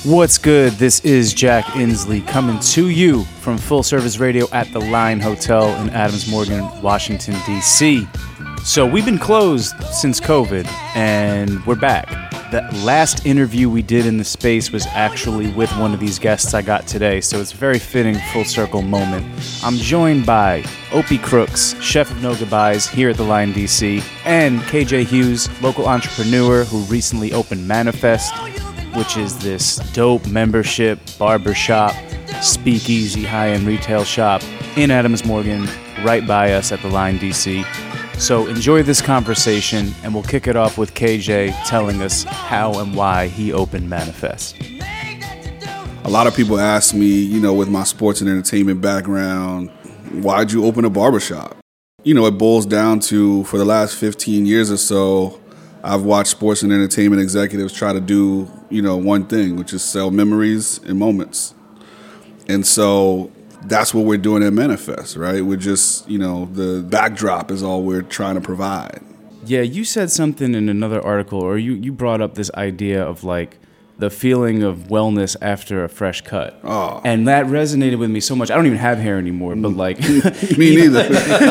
What's good? This is Jack Inslee coming to you from Full Service Radio at the Line Hotel in Adams Morgan, Washington, D.C. So we've been closed since COVID, and we're back. The last interview we did in the space was actually with one of these guests I got today, so it's a very fitting full circle moment. I'm joined by Opie Crooks, chef of No Goodbyes here at the Line DC, and KJ Hughes, local entrepreneur who recently opened Manifest, which is this dope membership, barbershop, speakeasy, high-end retail shop in Adams Morgan, right by us at the Line DC. So enjoy this conversation, and we'll kick it off with KJ telling us how and why he opened Manifest. A lot of people ask me, with my sports and entertainment background, why'd you open a barbershop? It boils down to, for the last 15 years or so, I've watched sports and entertainment executives try to do, one thing, which is sell memories and moments. And so that's what we're doing at Manifest, right? We're just, the backdrop is all we're trying to provide. Yeah, you said something in another article, or you brought up this idea of like the feeling of wellness after a fresh cut. Oh. And that resonated with me so much. I don't even have hair anymore, but like... Me neither.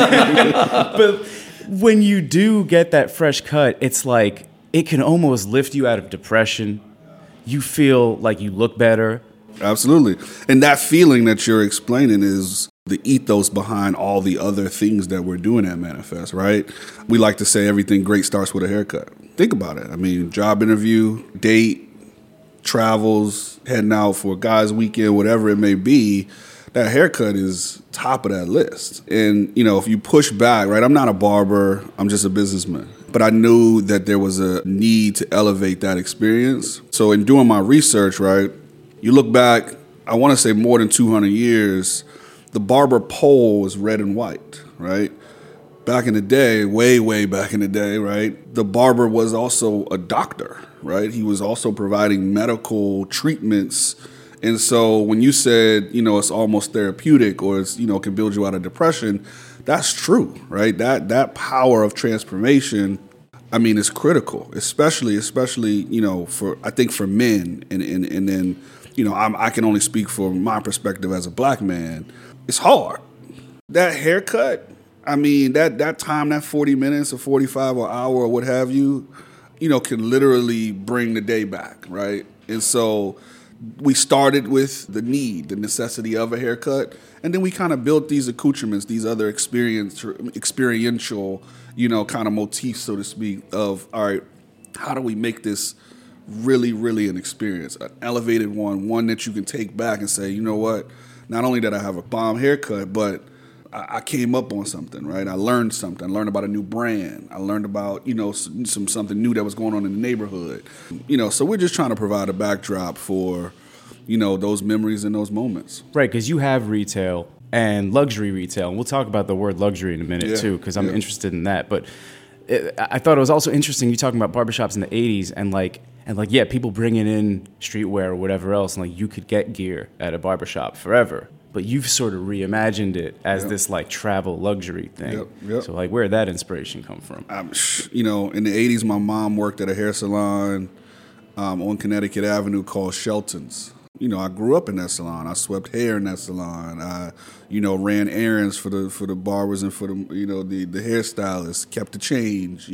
But when you do get that fresh cut, it's like it can almost lift you out of depression. You feel like you look better. Absolutely. And that feeling that you're explaining is the ethos behind all the other things that we're doing at Manifest, right? We like to say everything great starts with a haircut. Think about it. I mean, job interview, date, travels, heading out for a guy's weekend, whatever it may be, that haircut is top of that list. And, if you push back, right, I'm not a barber, I'm just a businessman. But I knew that there was a need to elevate that experience. So in doing my research, right, you look back, I want to say more than 200 years, the barber pole was red and white, right? Back in the day, way back in the day, right, the barber was also a doctor, right? He was also providing medical treatments. And so when you said, it's almost therapeutic or it's, can build you out of depression, that's true, right? That power of transformation, is critical, especially, I think for men. And then, I can only speak from my perspective as a black man. It's hard. That haircut, that time, that 40 minutes or 45 or hour or what have you, can literally bring the day back, right? And so we started with the necessity of a haircut, and then we kind of built these accoutrements, these other experiential, kind of motifs, so to speak, of, all right, how do we make this really, really an experience, an elevated one that you can take back and say, you know what, not only did I have a bomb haircut, but I came up on something, right? I learned something. I learned about a new brand. I learned about, something new that was going on in the neighborhood. So we're just trying to provide a backdrop for, those memories and those moments. Right, because you have retail and luxury retail. And we'll talk about the word luxury in a minute, too, because I'm interested in that. But I thought it was also interesting you talking about barbershops in the 80s and people bringing in streetwear or whatever else, and you could get gear at a barbershop forever. But you've sort of reimagined it as this travel luxury thing. Yep. So where did that inspiration come from? In the 80s, my mom worked at a hair salon on Connecticut Avenue called Shelton's. I grew up in that salon. I swept hair in that salon. I, ran errands for the barbers and for the hairstylists, kept the change,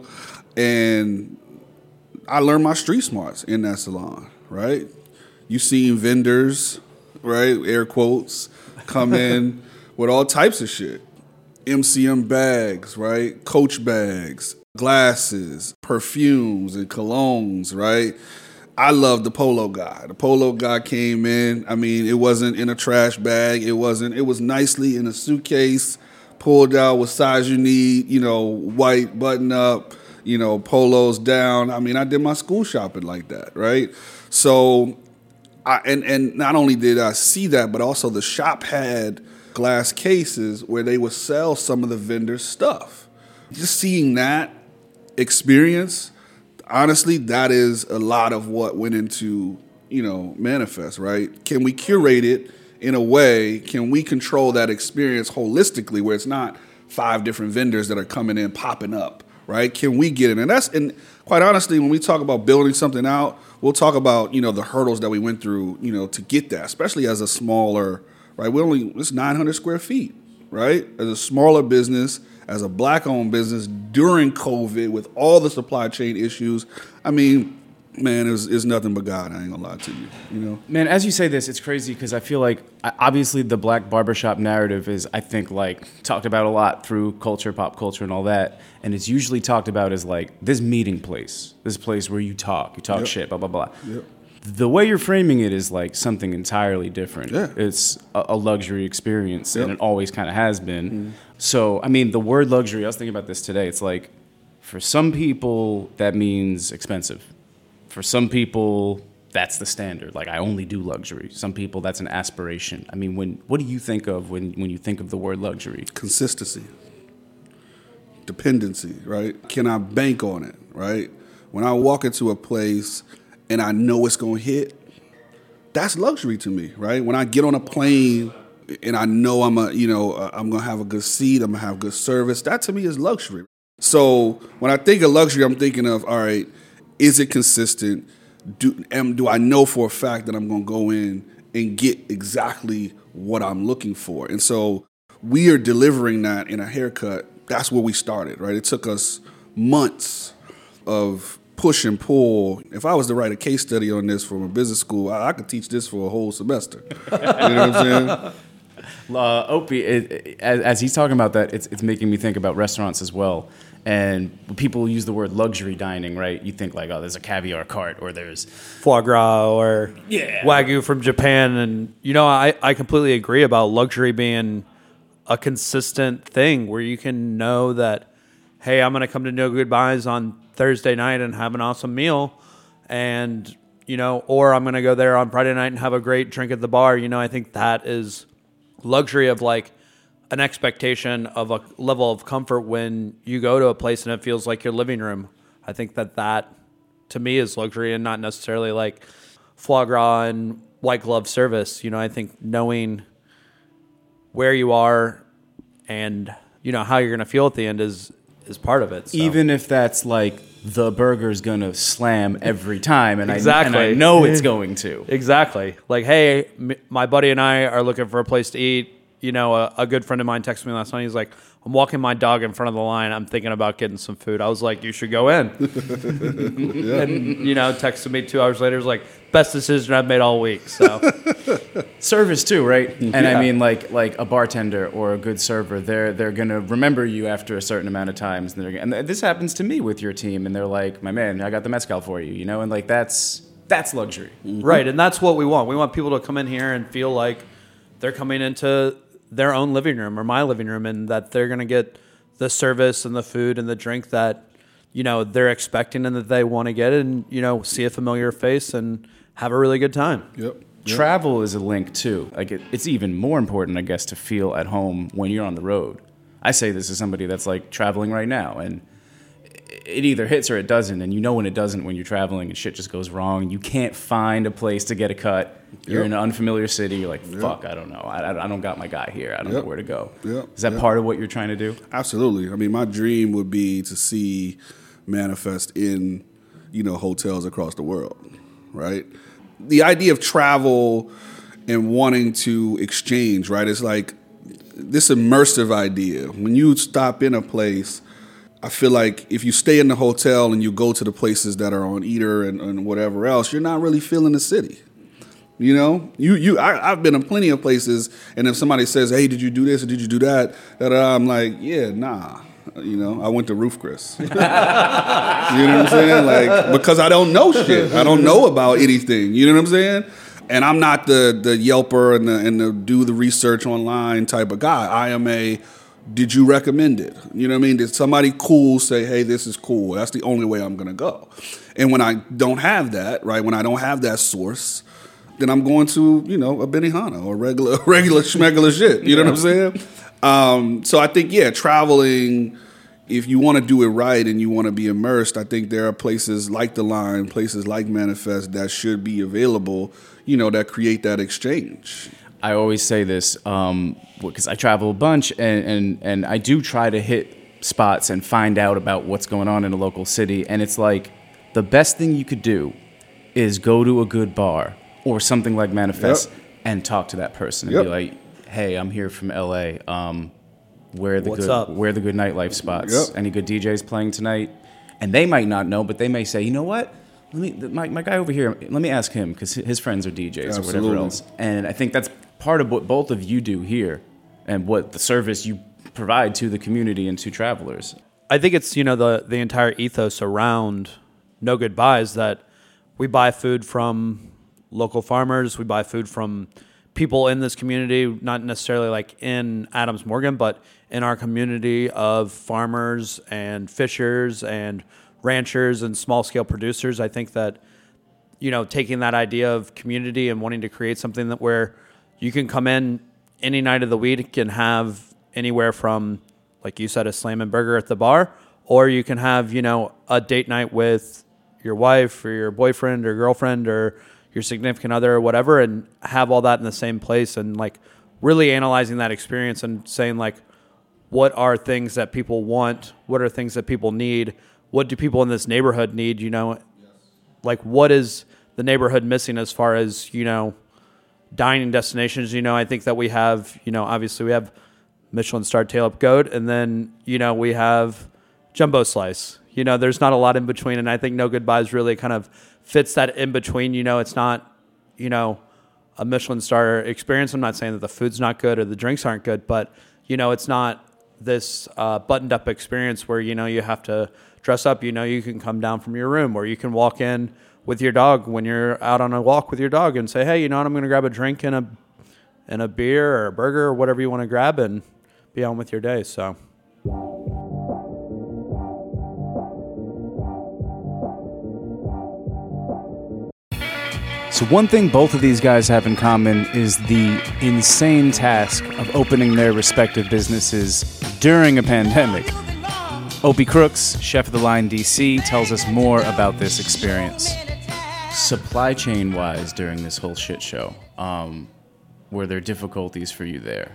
and I learned my street smarts in that salon, right? You seen vendors, right, air quotes, come in with all types of shit. MCM bags, right, Coach bags, glasses, perfumes and colognes, right? I love the Polo guy. The Polo guy came in. It wasn't in a trash bag. It was nicely in a suitcase, pulled out what size you need, white button up, polos down. I did my school shopping like that, right? So and not only did I see that, but also the shop had glass cases where they would sell some of the vendors' stuff. Just seeing that experience, honestly, that is a lot of what went into, Manifest, right? Can we curate it in a way? Can we control that experience holistically where it's not 5 different vendors that are coming in, popping up, right? Can we get in? And quite honestly, when we talk about building something out, we'll talk about, the hurdles that we went through, to get that, especially as a smaller, right? It's 900 square feet, right? As a smaller business, as a black-owned business during COVID with all the supply chain issues. I mean, man, it's nothing but God. I ain't gonna lie to you, Man, as you say this, it's crazy because I feel like obviously the black barbershop narrative is, I think, like talked about a lot through culture, pop culture, and all that. And it's usually talked about as like this meeting place, this place where you talk Yep. shit, blah, blah, blah. Yep. The way you're framing it is like something entirely different. Yeah. It's a luxury experience, Yep. and it always kind of has been. So, I mean, the word luxury, I was thinking about this today. It's like, for some people, that means expensive. For some people, that's the standard. Like, I only do luxury. Some people, that's an aspiration. I mean, what do you think of when you think of the word luxury? Consistency, dependency, right? Can I bank on it, right? When I walk into a place and I know it's going to hit, that's luxury to me, right? When I get on a plane and I know I'm going to have a good seat, I'm going to have good service, that to me is luxury. So when I think of luxury, I'm thinking of, all right, is it consistent? Do I know for a fact that I'm going to go in and get exactly what I'm looking for? And so we are delivering that in a haircut. That's where we started, right? It took us months of push and pull. If I was to write a case study on this from a business school, I could teach this for a whole semester. You know what I'm saying? Opie, as he's talking about that, it's making me think about restaurants as well. And when people use the word luxury dining, right? You think like, oh, there's a caviar cart or there's foie gras or Wagyu from Japan. And, I completely agree about luxury being a consistent thing where you can know that, hey, I'm going to come to No Goodbyes on Thursday night and have an awesome meal. And, or I'm going to go there on Friday night and have a great drink at the bar. I think that is luxury of like an expectation of a level of comfort when you go to a place and it feels like your living room. I think that to me is luxury and not necessarily like foie gras and white glove service. I think knowing where you are and, how you're going to feel at the end is part of it. So. Even if that's like the burger's going to slam every time and exactly. I know it's going to. Exactly. Like, hey, my buddy and I are looking for a place to eat. A good friend of mine texted me last night. He's like, I'm walking my dog in front of the line. I'm thinking about getting some food. I was like, you should go in. Yeah. And, texted me 2 hours later. It was like, best decision I've made all week. So service too, right? And yeah. I mean, like a bartender or a good server, they're going to remember you after a certain amount of times. And this happens to me with your team. And they're like, my man, I got the mezcal for you, and like that's luxury. Right. And that's what we want. We want people to come in here and feel like they're coming into their own living room or my living room, and that they're going to get the service and the food and the drink that, they're expecting and that they want to get, and, see a familiar face and have a really good time. Yep. Travel is a link too. Like it's even more important, I guess, to feel at home when you're on the road. I say this as somebody that's like traveling right now, and it either hits or it doesn't. And when it doesn't when you're traveling and shit just goes wrong. You can't find a place to get a cut. You're in an unfamiliar city. You're like, fuck, I don't know. I don't got my guy here. I don't know where to go. Is that part of what you're trying to do? Absolutely. I mean, my dream would be to see Manifest in, hotels across the world, right? The idea of travel and wanting to exchange, right? It's like this immersive idea. When you stop in a place, I feel like if you stay in the hotel and you go to the places that are on Eater and whatever else, you're not really feeling the city. I've been in plenty of places, and if somebody says, "Hey, did you do this or did you do that?" I'm like, "Yeah, nah." I went to Roof Chris. You know what I'm saying? Like, because I don't know shit. I don't know about anything. You know what I'm saying? And I'm not the Yelper and the do the research online type of guy. I am did you recommend it? You know what I mean? Did somebody cool say, hey, this is cool? That's the only way I'm going to go. And when I don't have that, right, when I don't have that source, then I'm going to, a Benihana or regular schmegular shit. You know what I'm saying? So I think, traveling, if you want to do it right and you want to be immersed, I think there are places like The Line, places like Manifest that should be available, that create that exchange. I always say this because I travel a bunch, and I do try to hit spots and find out about what's going on in a local city. And it's like the best thing you could do is go to a good bar or something like Manifest and talk to that person and be like, hey, I'm here from LA. Where are the good nightlife spots? Any good DJs playing tonight? And they might not know, but they may say, you know what? My guy over here, let me ask him, because his friends are DJs or whatever else. And I think that's part of what both of you do here and what the service you provide to the community and to travelers. I think it's, the entire ethos around No Goodbyes that we buy food from local farmers, we buy food from people in this community, not necessarily like in Adams Morgan, but in our community of farmers and fishers and ranchers and small-scale producers. I think that, taking that idea of community and wanting to create something that where you can come in any night of the week and have anywhere from, like you said, a slam and burger at the bar, or you can have, a date night with your wife or your boyfriend or girlfriend or your significant other or whatever, and have all that in the same place, and like really analyzing that experience and saying like, what are things that people want? What are things that people need? What do people in this neighborhood need? Like what is the neighborhood missing as far as, dining destinations? I think that we have, obviously we have Michelin star tail-up goat, and then, we have jumbo slice. There's not a lot in between, and I think No Goodbyes really kind of fits that in between. It's not, a Michelin star experience. I'm not saying that the food's not good or the drinks aren't good, but, it's not this buttoned up experience where, you have to dress up. You can come down from your room, or you can walk in with your dog when you're out on a walk with your dog and say, hey, I'm going to grab a drink and a beer or a burger or whatever you want to grab and be on with your day. So. So one thing both of these guys have in common is the insane task of opening their respective businesses during a pandemic. Opie Crooks, Chef of the Line DC, tells us more about this experience. Supply chain-wise during this whole shit show, were there difficulties for you there?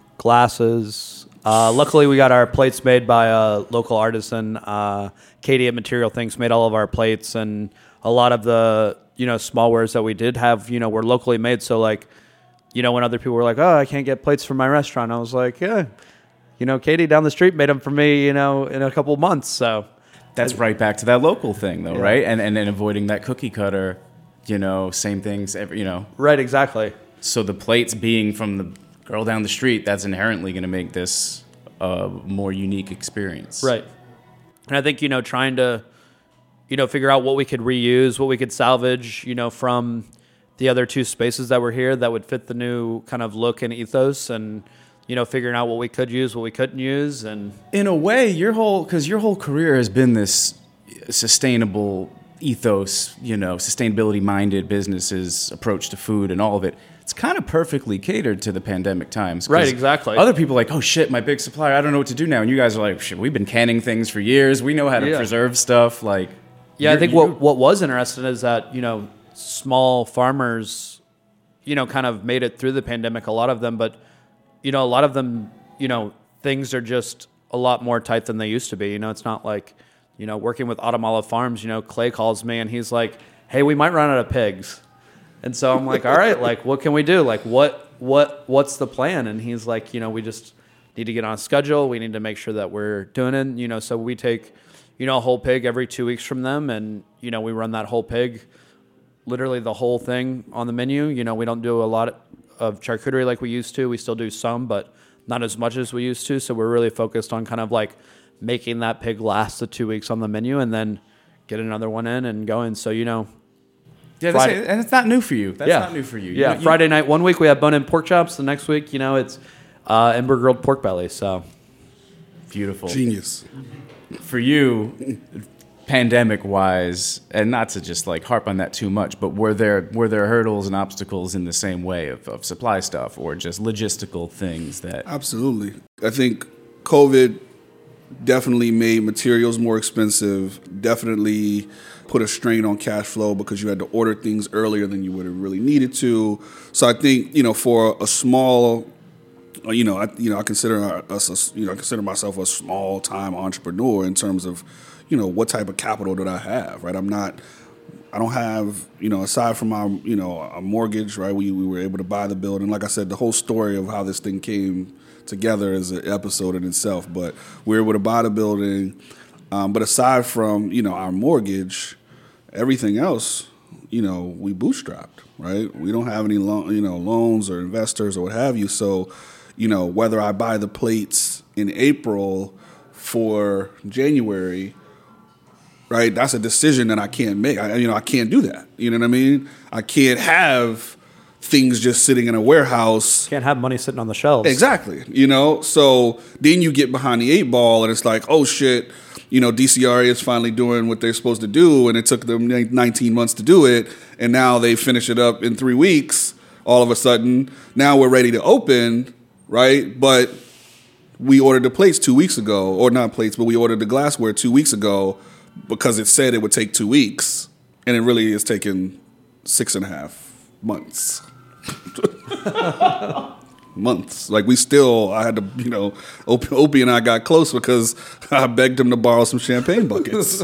Glasses. Luckily, we got our plates made by a local artisan. Katie at Material Things made all of our plates, and a lot of the small wares that we did have, were locally made. So like, when other people were like, oh, I can't get plates from my restaurant, I was like, yeah, Katie down the street made them for me, in a couple of months. So that's right back to that local thing though, right? And avoiding that cookie cutter, same things, Right, exactly. So the plates being from the girl down the street, that's inherently going to make this a more unique experience. Right. And I think, trying to, figure out what we could reuse, what we could salvage, from the other two spaces that were here that would fit the new kind of look and ethos, and, figuring out what we could use, what we couldn't use. And in a way, your whole career has been this sustainable ethos, sustainability-minded businesses approach to food and all of it. It's kind of perfectly catered to the pandemic times. Right, exactly. Other people are like, oh shit, my big supplier, I don't know what to do now. And you guys are like, shit, we've been canning things for years. We know how to preserve stuff. Like, yeah, I think what was interesting is that, small farmers, kind of made it through the pandemic, a lot of them, but, a lot of them, things are just a lot more tight than they used to be. It's not like, working with Autumn Olive Farms, Clay calls me and he's like, hey, we might run out of pigs. And so I'm like, all right, like, what can we do? Like, what's the plan? And he's like, we just need to get on a schedule. We need to make sure that we're doing it. So we take, a whole pig every 2 weeks from them. And, we run that whole pig, literally the whole thing on the menu. We don't do a lot of charcuterie like we used to. We still do some, but not as much as we used to. So we're really focused on kind of like making that pig last the 2 weeks on the menu and then get another one in and going. So, yeah, and it's not new for you. That's not new for you. Yeah, Friday night, one week we have bone-in pork chops. The next week, it's Ember grilled pork belly. So beautiful, genius. For you, pandemic-wise, and not to just like harp on that too much, but were there hurdles and obstacles in the same way of supply stuff or just logistical things that? Absolutely. I think COVID definitely made materials more expensive, definitely put a strain on cash flow because you had to order things earlier than you would have really needed to. So I think, for a small I consider us, I consider myself a small time entrepreneur in terms of, what type of capital that I have, right? I don't have, aside from our, a mortgage, right? We were able to buy the building. Like I said, the whole story of how this thing came together is an episode in itself, but we were able to buy the building. But aside from, our mortgage, everything else, we bootstrapped, right? We don't have any loans or investors or what have you. So, whether I buy the plates in April for January, right, that's a decision that I can't make. I can't do that. You know what I mean? I can't have things just sitting in a warehouse. Can't have money sitting on the shelves. Exactly. So then you get behind the 8 ball and it's like, oh shit, DCRA is finally doing what they're supposed to do, and it took them 19 months to do it, and now they finish it up in 3 weeks. All of a sudden, now we're ready to open, right? But we ordered the plates 2 weeks ago, or not plates, but we ordered the glassware 2 weeks ago because it said it would take 2 weeks, and it really is taking 6.5 months. Months. Like I had to, Opie and I got close because I begged him to borrow some champagne buckets.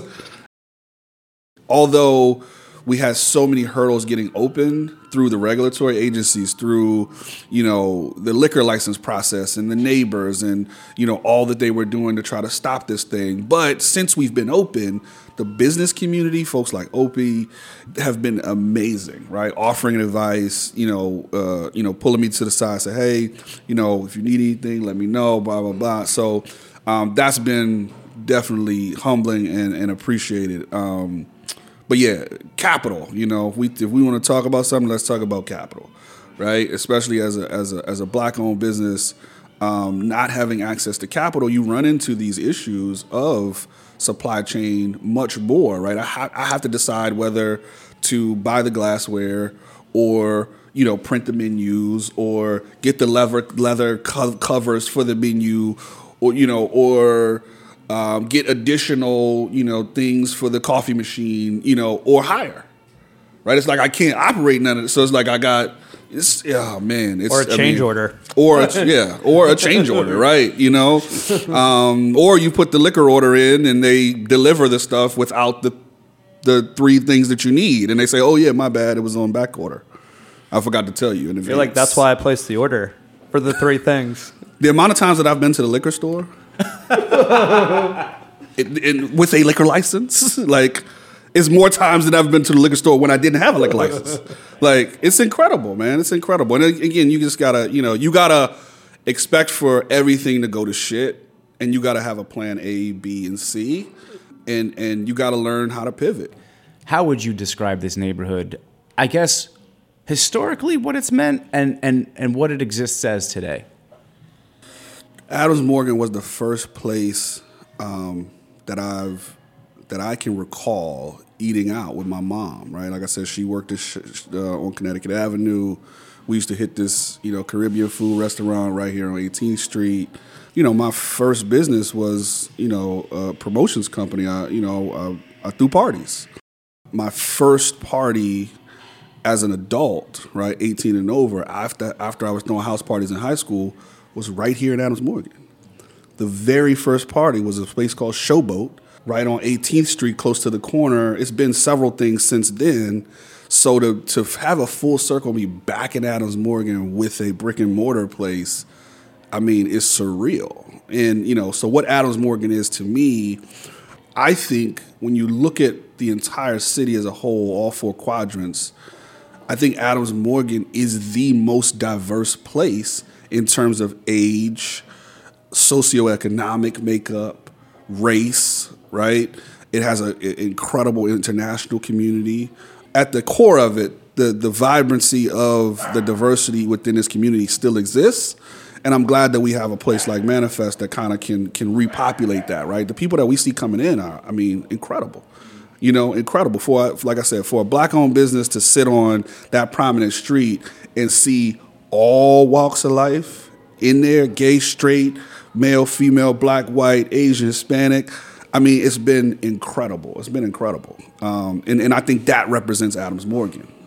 Although we had so many hurdles getting open through the regulatory agencies, through, the liquor license process and the neighbors and, all that they were doing to try to stop this thing. But since we've been open, the business community, folks like Opie, have been amazing, right? Offering advice, pulling me to the side, say, hey, if you need anything, let me know, blah, blah, blah. So that's been definitely humbling and appreciated. But yeah, capital. If we want to talk about something, let's talk about capital, right? Especially as a black-owned business, not having access to capital, you run into these issues of supply chain much more, right? I have to decide whether to buy the glassware or print the menus or get the leather covers for the menu, or get additional, things for the coffee machine, or hire, right? It's like I can't operate none of it. So it's like or a change order. Or a change order, right? Or you put the liquor order in and they deliver the stuff without the 3 things that you need. And they say, oh yeah, my bad, it was on back order. I forgot to tell you in advance. I feel like that's why I placed the order for the 3 things. The amount of times that I've been to the liquor store with a liquor license, like, it's more times than I've been to the liquor store when I didn't have a liquor license. Like, it's incredible, man. It's incredible. And again, you just gotta, you gotta expect for everything to go to shit, and you gotta have a plan A, B, and C, and you gotta learn how to pivot. How would you describe this neighborhood? I guess historically, what it's meant, and what it exists as today. Adams Morgan was the first place that I can recall eating out with my mom, right? Like I said, she worked on Connecticut Avenue. We used to hit this, Caribbean food restaurant right here on 18th Street. My first business was, a promotions company. I threw parties. My first party as an adult, right, 18 and over, after I was throwing house parties in high school, was right here in Adams Morgan. The very first party was a place called Showboat, right on 18th Street, close to the corner. It's been several things since then. So to have a full circle, be back in Adams Morgan with a brick and mortar place, I mean, it's surreal. And, so what Adams Morgan is to me, I think when you look at the entire city as a whole, all 4 quadrants, I think Adams Morgan is the most diverse place in terms of age, socioeconomic makeup, race, right? It has an incredible international community. At the core of it, the vibrancy of the diversity within this community still exists. And I'm glad that we have a place like Manifest that kind of can repopulate that, right? The people that we see coming in are, incredible. Incredible. Like I said, for a black-owned business to sit on that prominent street and see all walks of life in there, gay, straight, male, female, black, white, Asian, Hispanic. It's been incredible. It's been incredible. And I think that represents Adams Morgan.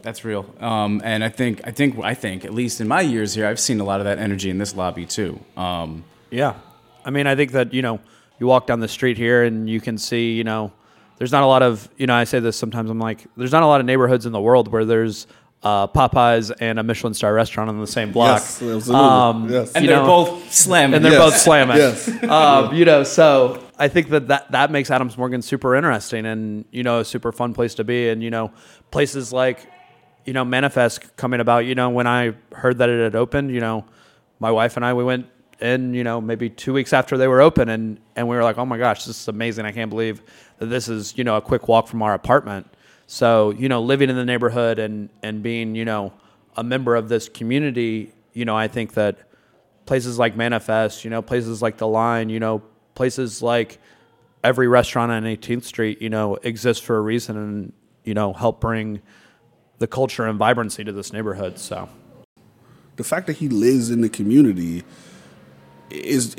That's real. And I think, at least in my years here, I've seen a lot of that energy in this lobby too. Yeah. I mean, I think that, you walk down the street here and you can see, there's not a lot of, I say this sometimes, I'm like, there's not a lot of neighborhoods in the world where there's Popeyes and a Michelin star restaurant on the same block. Yes, absolutely. Yes. And they're both slamming. And they're both slamming. Yes. So I think that makes Adams Morgan super interesting and, a super fun place to be. And, places like, Manifest coming about, when I heard that it had opened, my wife and I, we went in, maybe 2 weeks after they were open and we were like, oh my gosh, this is amazing. I can't believe that this is, a quick walk from our apartment. So, living in the neighborhood and being, a member of this community, I think that places like Manifest, places like The Line, places like every restaurant on 18th Street, exist for a reason and, help bring the culture and vibrancy to this neighborhood. So the fact that he lives in the community is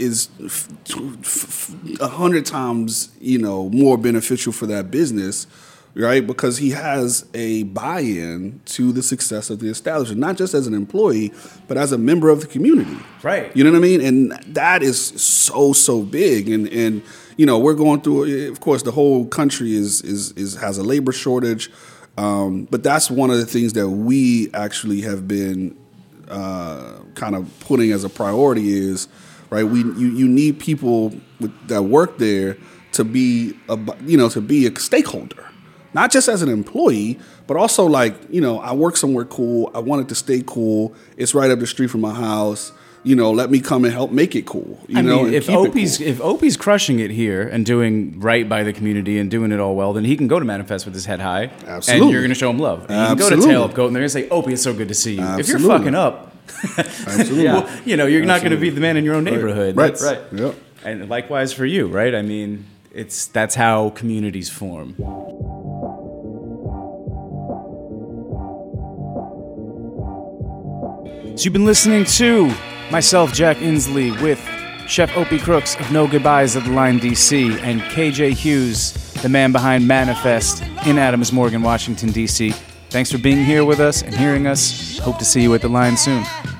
100 times, more beneficial for that business, right? Because he has a buy-in to the success of the establishment, not just as an employee, but as a member of the community. Right. You know what I mean? And that is so big. And we're going through, of course, the whole country has a labor shortage. But that's one of the things that we actually have been kind of putting as a priority is, right? You need people that work there to be a stakeholder, not just as an employee, but also like, I work somewhere cool. I want it to stay cool. It's right up the street from my house. Let me come and help make it cool. If Opie's crushing it here and doing right by the community and doing it all well, then he can go to Manifest with his head high. Absolutely. And you're going to show him love. And you can go to Tail Up Goat and they're going to say, Opie, it's so good to see you. Absolutely. If you're fucking up, Absolutely. well, you're not going to be the man in your own neighborhood. Right. Right. Yep. And likewise for you, right? I mean, that's how communities form. So you've been listening to myself, Jack Inslee, with Chef Opie Crooks of No Goodbyes at the Line DC, and KJ Hughes, the man behind Manifest in Adams Morgan, Washington, DC. Thanks for being here with us and hearing us. Hope to see you at the Line soon.